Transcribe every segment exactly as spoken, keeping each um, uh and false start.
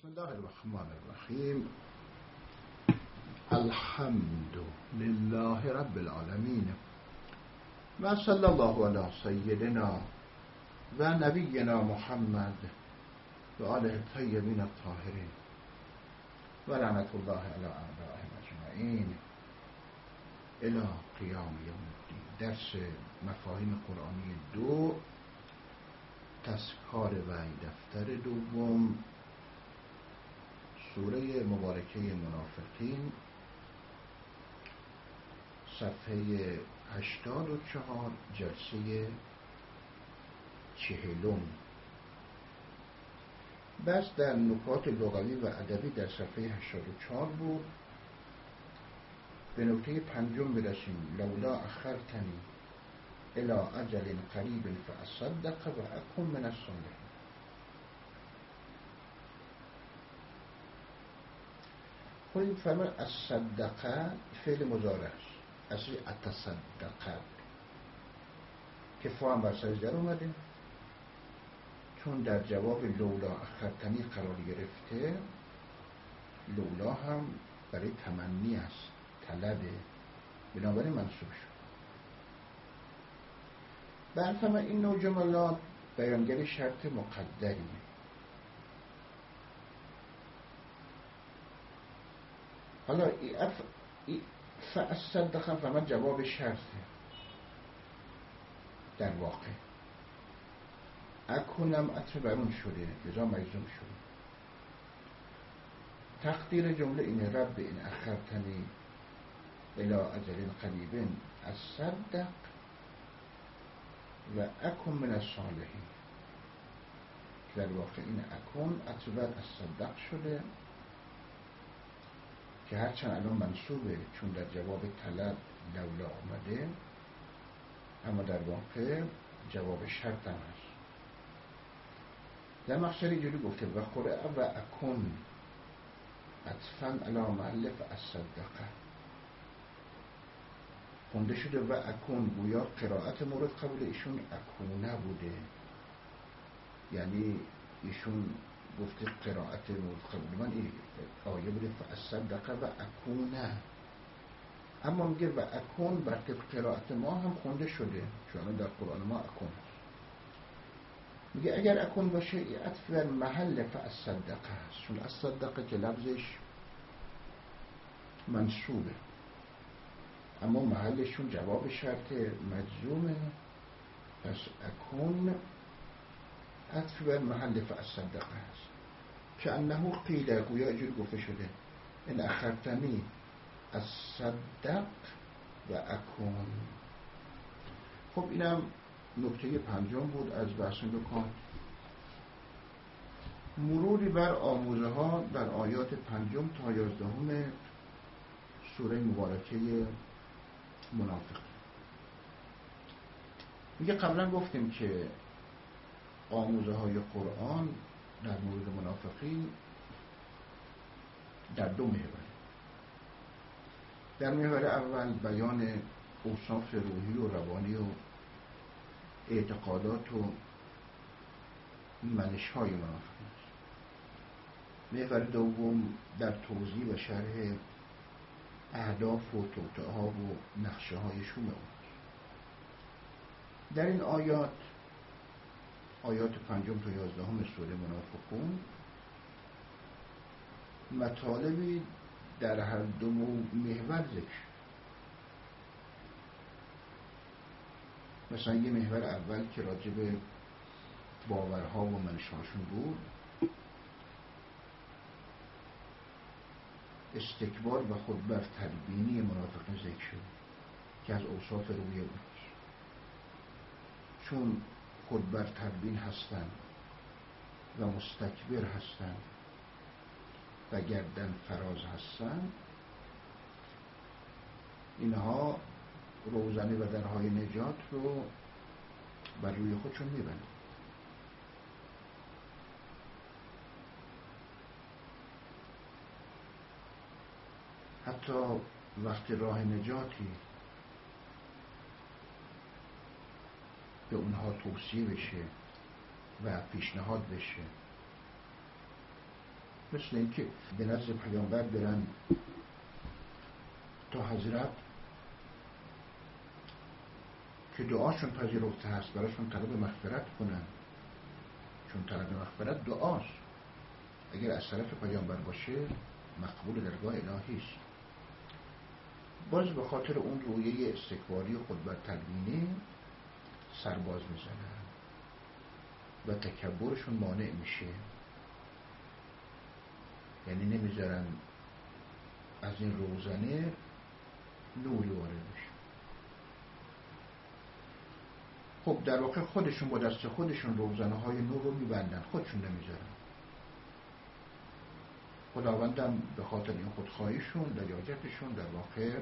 بسم الله الرحمن الرحیم. الحمد لله رب العالمین و صلی الله علی سیدنا و نبینا محمد و آله الطیبین الطاهرین و لعنت الله علی اعدائهم اجمعین الی قیام یوم الدین. درس مفاهیم قرآنی دو، تذکار وحی، دفتر دوم، سوره مبارکه منافقین، صفحه هشتاد و چهار، جلسه چهلم. بس در نکات لغوی و ادبی در صفحه هشتاد و چهار بود. به نکته پنجم برسیم. لولا اخرتنی الی اجل قریب فاصدق و اکن من الصالحین. خودید فرمان الصدقه فعل مضارع است، اصلی اتصدقه که فا هم بر سرش در اومده، چون در جواب لولا اخرتنی قرار گرفته. لولا هم برای تمنی است، طلبه، بنابراین منصوب شد. برفرما این نوع جملات بیانگر شرط مقدری. حالا ای اف ای فاصدق فرما جواب شرطه در واقع. اکنم عطف برون شده، لذا مجزوم شده. تقدیر جمله اینه: رب این اخرتنی الی اجل قریب اصدق و اکن من الصالحین. در واقع این اکن عطف بر اصدق شده که هرچند الان منصوبه چون در جواب طلب لولا آمده، اما در واقع جواب شرط هم هست. در مخشر اینجوری گفته و قرأ و اکن عطفاً علی محل فاصدقه. خونده شده و اکن، گویا قرائت مورد قبول ایشون اکونه بوده، یعنی ایشون گفته قرائت مورد قبول من این آیه بوده فاصدقه و اکونه، اما میگه و اکن بر طبق قرائت ما هم خونده شده، چون در قرآن ما اکن هست. میگه اگر اکن باشه این عطف بر محل فاصدقه هست، چون اصدقه که لفظش منصوبه، اما محلشون جواب شرط مجزومه، پس اکن عطف بر محل فاصدقه هست. که انه قیل، گویا اینجوری گفته شده ان اخرتنی اصدق و اکن. خب اینم نکته پنجم بود از بحث نکات. مروری بر آموزه ها در آیات پنجم تا یازدهم سوره مبارکه منافق. میگه قبلا گفتیم که آموزه های قرآن در مورد منافقین در دو محور. در محور اول بیان اوصاف روحی و روانی و اعتقادات و منش های منافقین است. محور دوم در توضیح و شرح اهداف و توطئه ها و نقشه های شوم اونست. در این آیات آیات پنجم تا یازدهم سوره منافقون مطالبی در هر دو محور ذکر. مثلا یه محور اول که راجع به باورها و منشاشون بود، استکبار و خودبر تدبینی منافقین ذکر شد که از اوصاف روحی اونست. چون خودبر تدبین هستند و مستکبر هستند و گردن فراز هستند، اینها روزنه و درهای نجات رو بر روی خودشون میبندند. حتی وقتی راه نجاتی به اونها توصیه بشه و پیشنهاد بشه مثل اینکه به نزد پیامبر برن تا حضرت که دعاشون پذیرفته هست براشون طلب مغفرت کنن، چون طلب مغفرت دعاست، اگر از طرف پیامبر باشه مقبول درگاه الهی است. باز به خاطر اون رویه استکباری خود بر تدوینه سرباز میزنن و تکبرشون مانع میشه، یعنی نمیذارن از این روزنه نوری وارد بشه. خب در واقع خودشون با دست خودشون روزنه های نور رو میبندن، خودشون نمیذارن. خداوندم به خاطر این خودخواهیشون، لجاجتشون، در واقع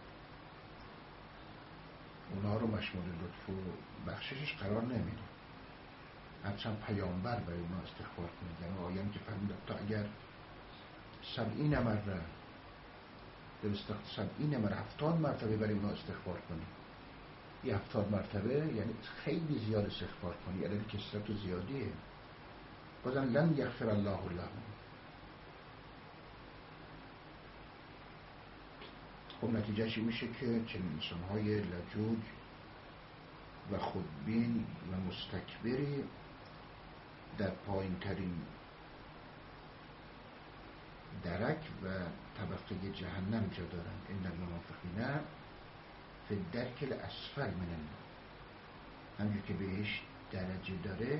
اونها رو مشمول لطف و بخششش قرار نمیده. هرچند پیامبر برای اونها استغفار کنید، یعنی آیانی که فرمودن تا اگر سبعین مره درست سبعین مره هفتاد مرتبه برای اونها استغفار کنید، یه هفتاد مرتبه یعنی خیلی زیاد استغفار کنید، یعنی کثرت زیادیه، بازم لن یغفر الله لهم. خب نتیجهش میشه که چنین انسان‌های لجوج و خودبین و مستکبری در پایین ترین درک و طبقه جهنم جا دارن. ان المنافقین فی الدرک الاسفل من النار. همجور که بهش درجه داره،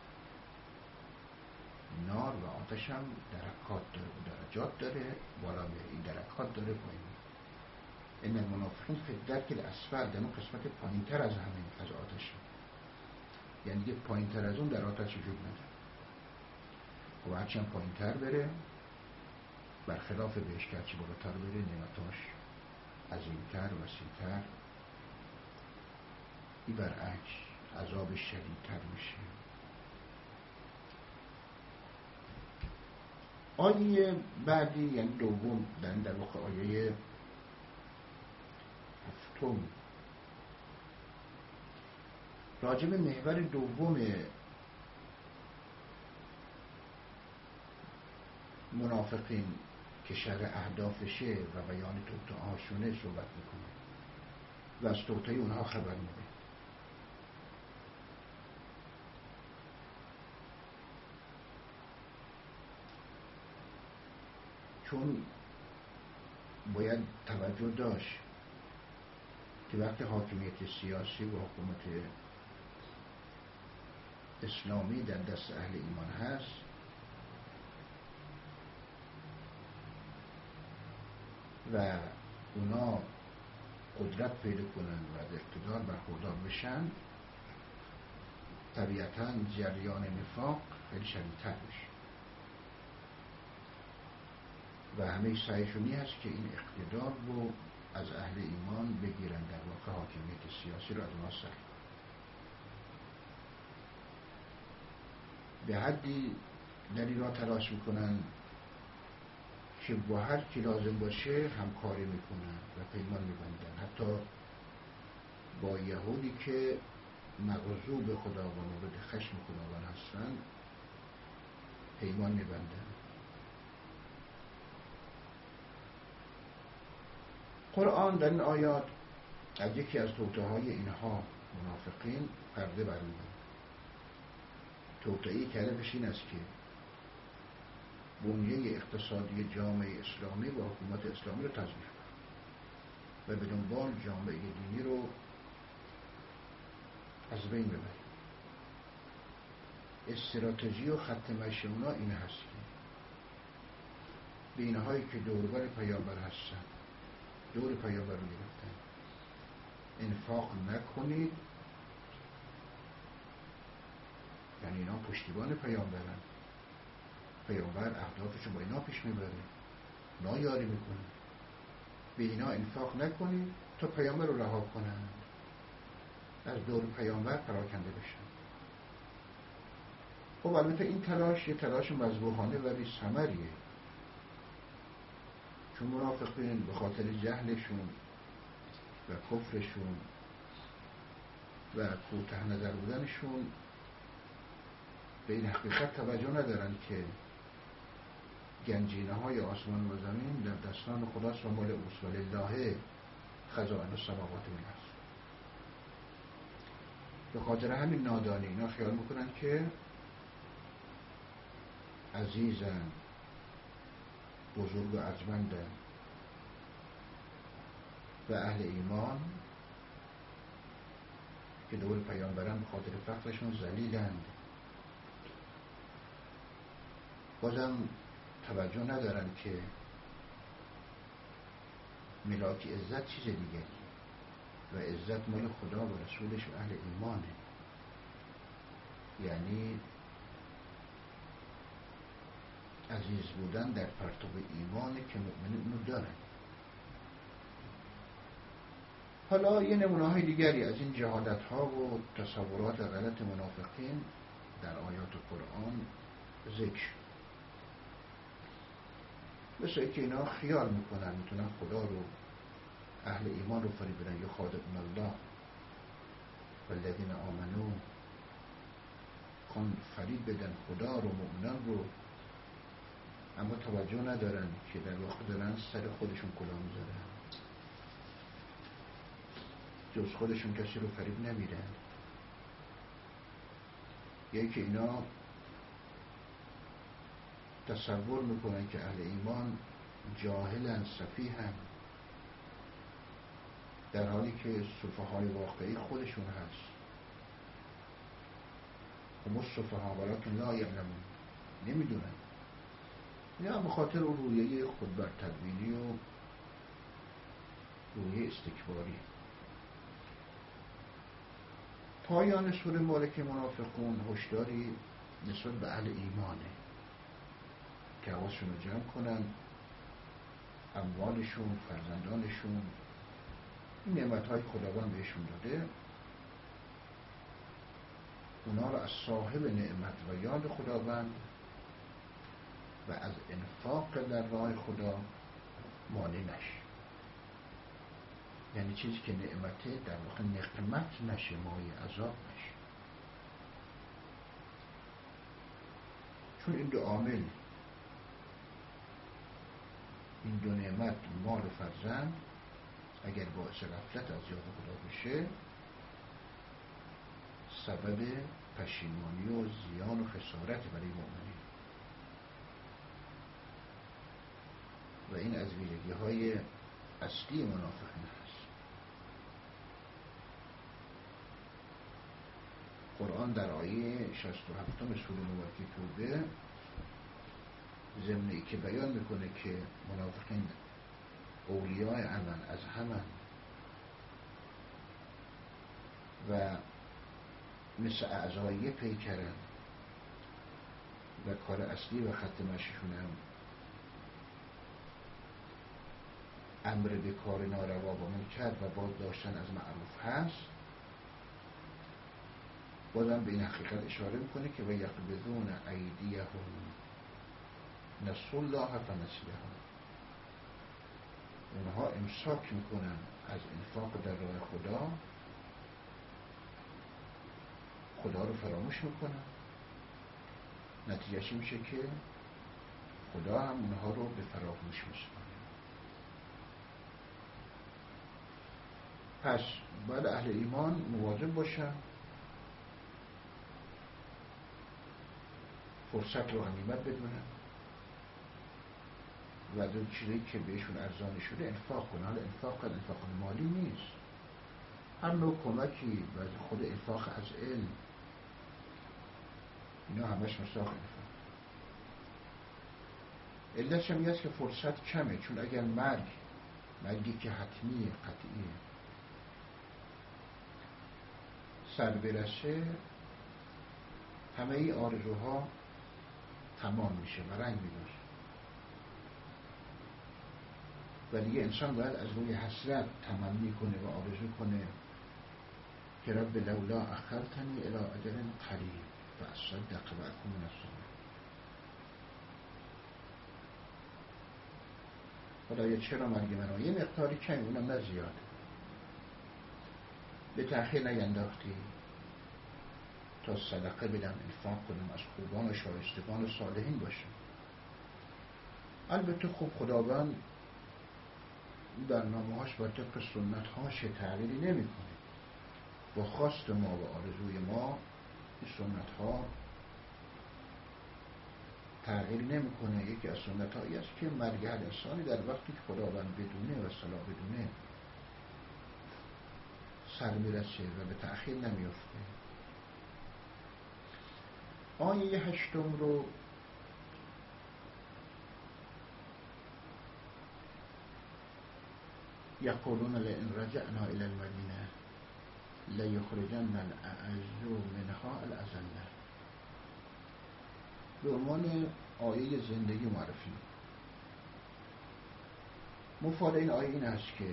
نار و آتش هم درکات داره و درجات داره، بالا میره، این درکات داره، پایین. ان المنافقین فی الدرک الاسفل، در اون قسمت پایین تر از همین از آتش، یعنی دیگه پایین تر از اون در آتش وجود نداره. و هرچند پایین تر بره، برخلاف بهش که هرچی بالاتر بره نعمتاش عظیمتر و وسیعتر، این برعکس عذاب شدیدتر میشه. آیه بعدی یعنی دوم، در این در واقع آیه هفتم، راجع به محور دوم منافقین که شرح اهدافشه و بیان توطئه‌هاشونه صحبت میکنه و از توطئه اونها خبر میده. چون باید توجه داشت که وقتی حاکمیت سیاسی و حکومت اسلامی در دست اهل ایمان هست، و اونا قدرت پیدا کنن و از اقتدار برخوردار بشن، طبیعتاً جریان نفاق خیلی شدیدتر میشه و همه سعیشونی هست که این اقتدار رو از اهل ایمان بگیرن، در واقع حاکمیت سیاسی رو از اونا سلب. به حدی در این راه تلاش میکنن که با هر کی لازم باشه همکاری میکنن و پیمان میبندن، حتی با یهودی که مغضوب خدا و مورد خشم خداوند هستن پیمان میبندن. قرآن در این آیات از یکی از توطئه‌های اینها منافقین پرده برمی‌دارد. توطئه‌ای که هدفش این است که بنیه اقتصادی جامعه اسلامی و حکومت اسلامی رو تضعیف کنه و به دنبال جامعه دینی رو از بین ببره. استراتژی و خط مشی اونا این هست که به اینهایی که دوربر پیامبر هستن، دور پیامبر رو گرفتن، انفاق نکنید، یعنی اینا پشتیبان پیامبرن، پیامبر اهدافشو با اینا پیش میبره، نایاری میکنه، به اینا انفاق نکنید تا پیامبر رو رها کنن، از دور پیامبر پراکنده بشن. خب البته این تلاش یه تلاش مذبوحانه و بی ثمریه، چون منافقین به خاطر جهلشون و کفرشون و کوته نظر بودنشون به این حقیقت توجه ندارن که گنجینه های آسمان و زمین در دستان خداست و مال اوست ولله خزائن السماوات والارض. به خاطر همین نادانی اینا خیال میکنن که عزیزن، بزرگ و ارجمندن و اهل ایمان که دور پیامبران به خاطر فقرشون ذلیلند. بازم توجه ندارن که ملاک عزت چیز دیگری و عزت مال خدا و رسولش و اهل ایمانه. یعنی عزیز بودن در پرتو ایمانه که مؤمنین اونو دارن. حالا یه نمونه های دیگری از این جهالت ها و تصورات غلط منافقین در آیات قرآن ذکر. مثل که اینا خیال میکنن میتونن خدا رو، اهل ایمان رو فریب بدن، یخادعون الله والذین آمنوا، کن فریب بدن خدا رو، مؤمنان رو، اما توجه ندارن که در واقع دارن سر خودشون کلاه میذارن. جز خودشون کسی رو فریب نمیدن. یکی که اینا تصور میکنن که اهل ایمان جاهلن، سفیهن، در حالی که سفهاء واقعی خودشون هست. هم السفهاء ولکن لا یعلمون، نمیدونن. اینا به خاطر اون رویه خود بر تدبیری و رویه استکباری. پایان سوره مالک منافقون هشداری نسبت به اهل ایمانه که حواسشون رو جمع کنن، اموالشون، فرزندانشون، این نعمت‌های خداوند بهشون داده، اونا رو از صاحب نعمت و یاد خداوند و از انفاق در راه خدا مانع نشه. یعنی چیزی که نعمته در واقع نقمت نشه، مایه عذاب نشه. چون این دو عامل، این دو نعمت، مال و فرزند، اگر باعث غفلت از یاد خدا بشه سبب پشیمانی و زیان و خسارت برای مؤمنین. و این از ویژگی های اصلی منافقین هست. قرآن در آیه شصت و هفت سوره مبارکه توبه ضمن ای که بیان میکنه که منافقین اولیاء امن از همن و مثل اعضایی پیکرن و کار اصلی و خط مشیشون هم امر به کار ناروا و منکر و باز داشتن از معروف هست، بازم به این حقیقت اشاره میکنه که و یقبضون ایدیهم، نسوا الله فنسیهم، اونها امساک میکنن از انفاق در راه خدا، خدا رو فراموش میکنن. نتیجهش میشه که خدا هم اونها رو به فراموش میسپاره. پس باید اهل ایمان مواظب باشن، فرصت رو غنیمت بدونن و از اون چیزی که بهشون ارزانی شده انفاق کنن. حالا انفاق کنن، انفاق مالی نیست، هر نوع کمکی و خود انفاق از علم، اینا همش مصداق انفاق. علتش هم هست که فرصت کمه، چون اگر مرگ، مرگی که حتمیه، قطعیه، سر برسه همه ای آرزوها تمام میشه و رنگ میدوزه. و دیگه انسان باید از روی حسرت تمنی کنه و آرزو کنه که رب لولا اخرتنی الی اجل قریب فاصدق و اکون من الصالحین. خدایا چرا مرگ منو یه مقداری کمی، اونم نه زیاده، به تأخیر نینداختی تا صدقه بدم، انفاق کنم، از خوبان و شایستگان و صالحین باشم. البته خب خداوند برنامه‌هاش با طبق سنت‌هاش تغییری نمی‌کنه. با خواست ما و آرزوی ما این سنت‌ها تغییر نمی‌کنه. یکی از سنت‌هایی است که مرگ هر انسانی در وقتی که خداوند بدونه و صلاح بدونه سر میرسه و به تأخیر نمیفته. آیه هشتم رو یقولون لئن رجعنا الی المدینه لیخرجن الاعز منها الاذل، به عنوان آیه زندگی معرفی. مفاد این آیه این است که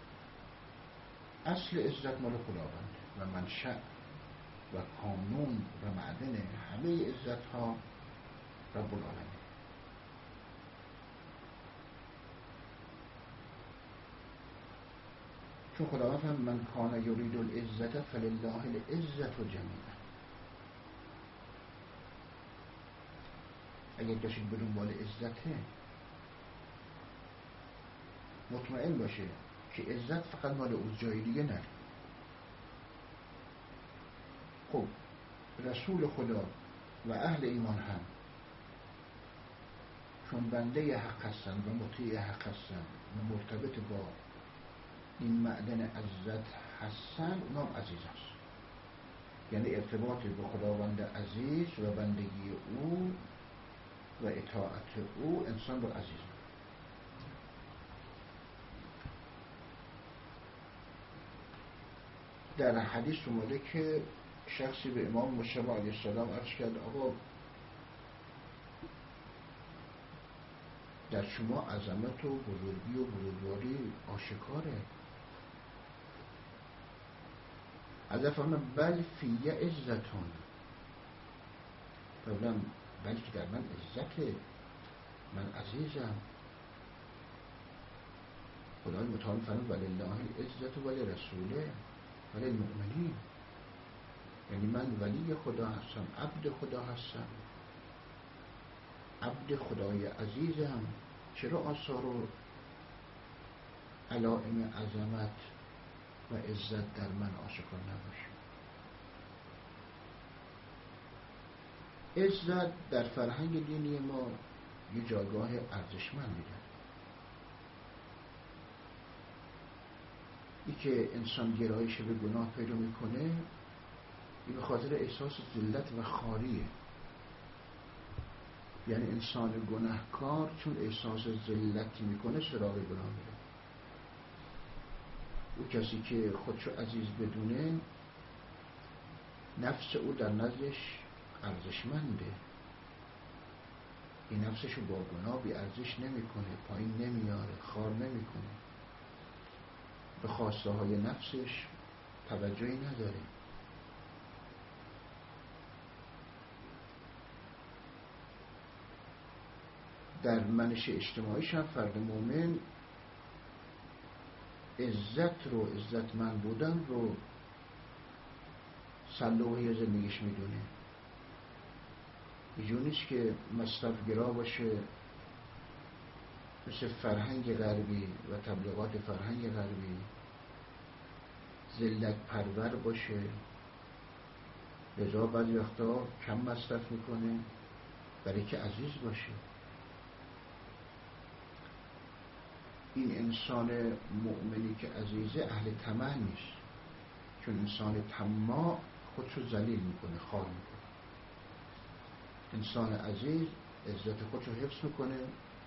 اصل عزت مال خداونده و منشأ و کانون و معدن همه عزت ها رب العالمین. چون خداوند فرمود من کان یرید العزت فلله العزت جمیعا. اگر داشتید به دنبال عزته، مطمئن باشه که عزت فقط مال اوست، جای دیگه نه. خب رسول خدا و اهل ایمان هم چون بنده حق هستن و مطیع حق هستن و مرتبط با این معدن عزت هستن، اونام عزیز هست. یعنی ارتباط با خداوند عزیز و بندگی او و اطاعت او انسان رو عزیز می‌کنه. در حدیث اومده که شخصی به امام مجتبی علیه السلام عرض کرد آقا در شما عظمت و بزرگی و بزرگواری آشکاره. از فرمود بل فی عزتون، بلکه بلکه در من عزته، من عزیزم. خدای متعال فرمود ولله العزت ولرسوله وللمؤمنین. یعنی من ولی خدا هستم، عبد خدا هستم، عبد خدای عزیزم. چرا آثار و علائم عظمت و عزت در من آشکار نباشه؟ عزت در فرهنگ دینی ما یه جایگاه ارزشمندی داره. ای که انسان گرایش به گناه پیدا میکنه، این به خاطر احساس ذلت و خاریه. یعنی انسان گناهکار چون احساس ذلت میکنه سراغ گناه میره. او کسی که خودشو عزیز بدونه، نفس او در نزدش ارزشمنده. این نفسشو با گناه بی ارزش نمیکنه، پایین نمیاره، خار نمیکنه، به خواسته های نفسش توجهی نداره. در منش اجتماعیش هم فرد مومن عزت رو، عزتمند بودن رو صلوحی زندگیش میدونه. اینجور نیست که مصرفگرا باشه، مثل فرهنگ غربی و تبلیغات فرهنگ غربی ذلت پرور باشه، لذا بعضی وقتا کم مصرف میکنه برای که عزیز باشه. این انسان مؤمنی که عزیزه اهل طمع نیست، چون انسان طماع خودشو ذلیل میکنه، خار میکنه. انسان عزیز عزت خودشو حفظ میکنه،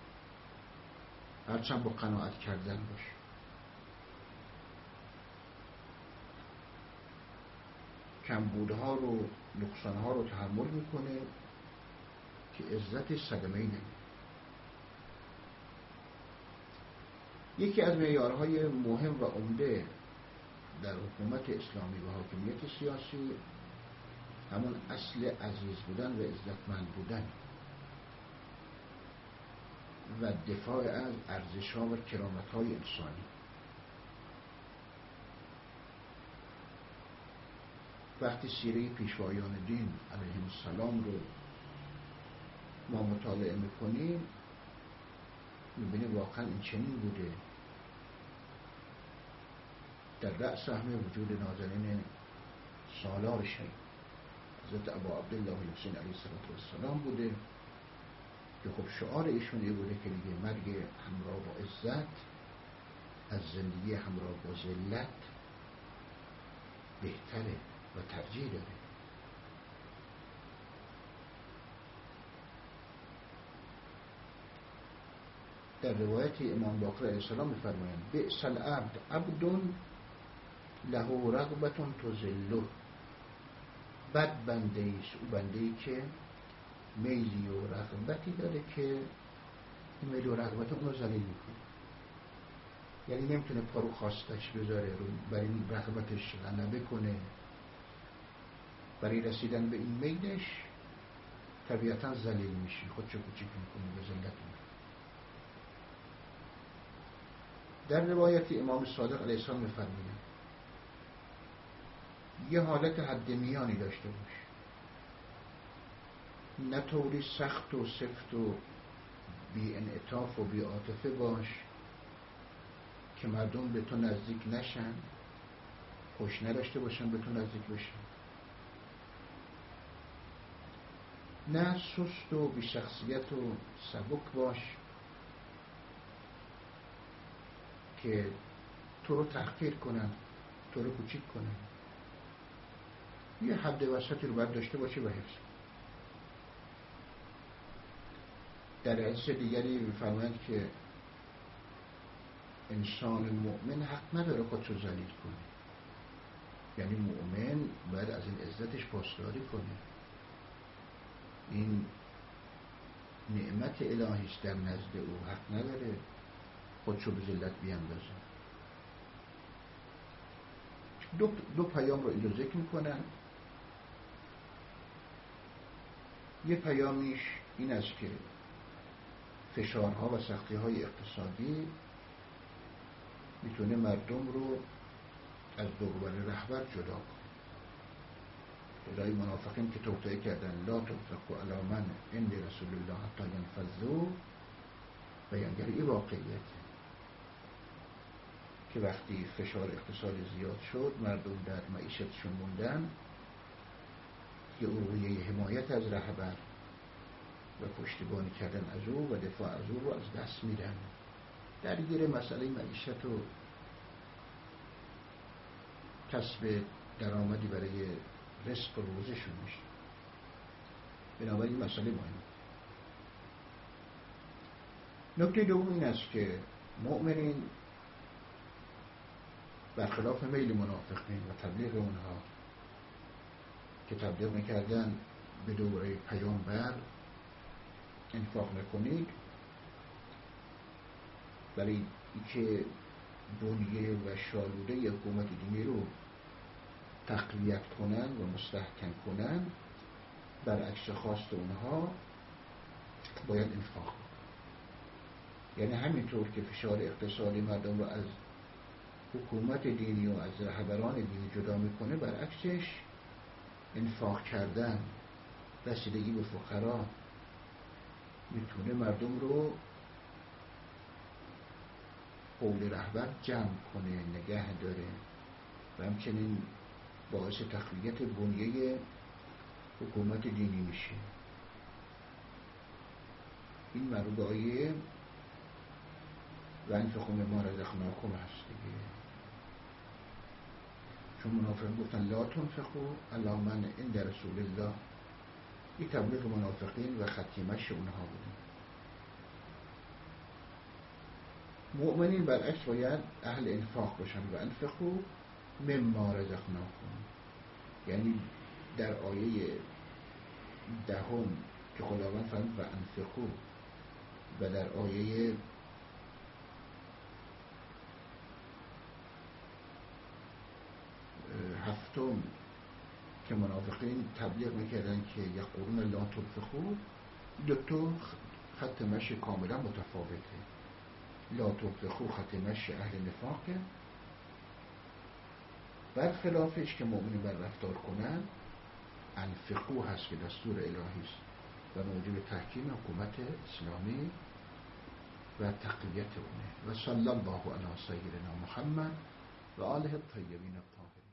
هرچند با قناعت کردن باشه. کمبودها رو، نقصانها رو تحمل میکنه که عزت صدمه‌ای نمیده. یکی از معیارهای مهم و عمده در حکومت اسلامی و حاکمیت سیاسی همون اصل عزیز بودن و عزتمند بودن و دفاع از ارزش‌ها و کرامت‌های انسانی. وقتی سیره پیشوایان دین علیهم السلام رو ما مطالعه میکنیم، میبینی واقعا این چنین بوده. در رأس همه وجود نازنین سالار شیعه حضرت ابا عبدالله حسین علیه السلام بوده که خب شعار ایشون این بوده که دیگه مرگ همراه با عزت از زندگی همراه با ذلت بهتره و ترجیح داره. در روایت امام باقر علیه السلام می‌فرمایند بئس العبد عبد له رغبة تذله. بد بنده ایست او بنده ای که میلی و رغبتی داره که میل و رغبت اون رو ذلیل میکنه. یعنی نمیتونه پارو خواستش بذاره رو برای این رغبتش غلبه کنه. برای رسیدن به این میلش طبیعتا ذلیل میشه، خودشو کوچیک میکنه، به ذلت میکنه. در روایت امام صادق علیه السلام میفرمایند یه حالت حد میانی داشته باش، نه طوری سخت و سفت و بی انعطاف و بی عاطفه باش که مردم به تو نزدیک نشن، خوش نداشته باشن به تو نزدیک بشن. نه سست و بی شخصیت و سبک باش که تو رو تحقیر کنن، تو رو کوچیک کنن. یه حد وسطی رو باید داشته باشه و حفظ. در حدیث دیگری می‌فرمایند که انسان مؤمن حق نداره خودشو ذلیل کنه. یعنی مؤمن باید از این عزتش پاسداری کنه. این نعمت الهی است در نزد او، حق نداره خودشو به ذلت بیاندازه. دو, دو پیام رو اینجا ذکر میکنن. یه پیامیش این است که فشارها و سختی‌های اقتصادی میتونه مردم رو از دوروبر رهبر جدا کنه. خدای منافقین که توطئه کردن لا تنفقوا علی من عند رسول الله حتی ینفضوا، بیانگر این واقعیته که وقتی فشار اقتصادی زیاد شد، مردم در معیشتشون موندن، که روحیه حمایت از رهبر و پشتیبانی کردن از او و دفاع از او رو از دست میدن. درگیر مسئله معیشت و کسب درآمدی برای رزق و روزشون میشه. بنابراین این مسئله مهمه. نکته دوم این است که مؤمنین برخلاف میل منافقین و تبلیغ اونها که تبلیغ میکردن به دوره پیامبر انفاق نکنید، برای اینکه بنیه و شالوده حکومت دینی رو تقویت کنن و مستحکم کنن، برعکس خواست اونها باید انفاق کنن. یعنی همینطور که فشار اقتصادی مردم رو از حکومت دینی و از رهبران دینی جدا میکنه، برعکسش انفاق کردن، رسیدگی به فقرا میتونه مردم رو حول رهبر جمع کنه، نگه داره و همچنین باعث تقویت بنیه حکومت دینی میشه. این مربوط به آیه و انفقوا مما رزقناکم هست دیگه. چون منافقین گفتن لا تنفقوا الا من عند رسول الله، این تبلیغ منافقین و ختیمش اونها بوده. مؤمنین برعکس باید اهل انفاق باشن و انفقوا مما رزقناکم. یعنی در آیه دهم که خداوند فرمود و انفقوا، و در آیه هفتم که منافقین تبلیغ میکردن که یقولون لا تنفقوا، دو خط مشی کاملا متفاوته. لا تنفقوا خط مشی اهل نفاقه، برخلافش که مؤمنین بر رفتار کنن انفقوا هست که دستور الهی است و موجب تحکیم حکومت اسلامی و تقویت اونه. و صلی الله علی سیدنا محمد و آله الطیبین الطاهرین.